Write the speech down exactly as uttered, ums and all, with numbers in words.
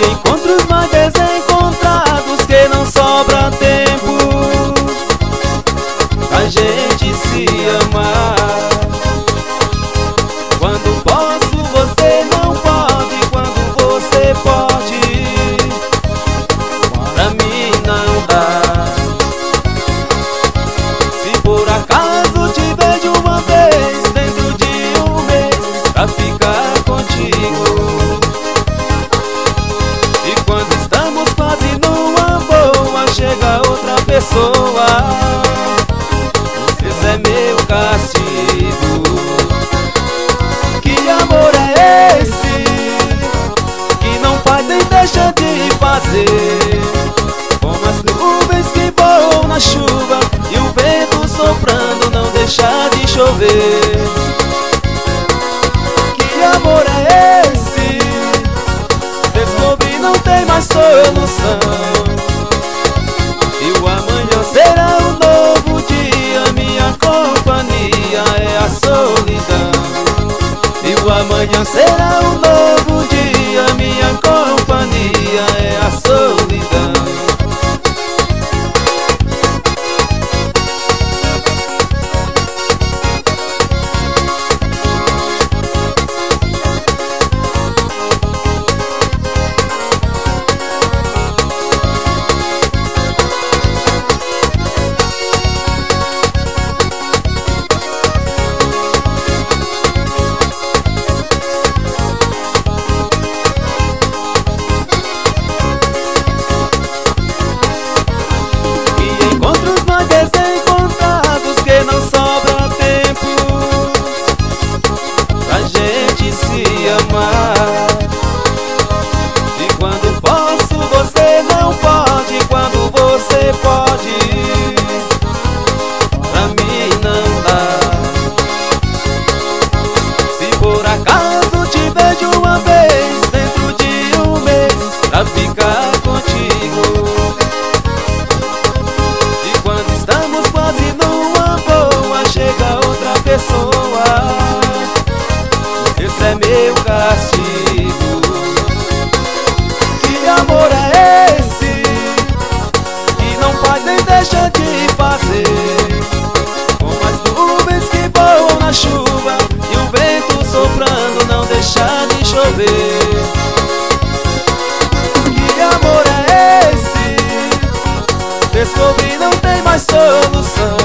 Que encontros mais desencontrados, que não sobra tempo pra gente se amar. Quando posso, você não pode. Quando você pode, para mim não dá. Se por acaso te vejo uma vez dentro de um mês pra ficar contigo, e quando estamos quase numa boa chega outra pessoa, esse é meu castigo. Que amor é esse que não faz nem deixa de fazer? Como as nuvens que voam na chuva e o vento soprando não deixa de chover. Que amor é esse? Descobri, não tem mais solução. E o amanhã será um novo dia, minha companhia é a solidão. E o amanhã será um novo dia, minha companhia é a solidão. Desencontrados, que não sobra tempo pra gente se amar. E quando posso, você não pode. Quando você pode, pra mim não dá. Se por acaso te vejo uma vez dentro de um mês pra ficar contigo, estamos quase numa boa, chega outra pessoa, esse é meu castigo. Que amor é esse que não faz nem deixa de fazer? Como as nuvens que voam na chuva e o vento soprando não deixa de chover. Que amor é esse? Descobri, não tem mais solução.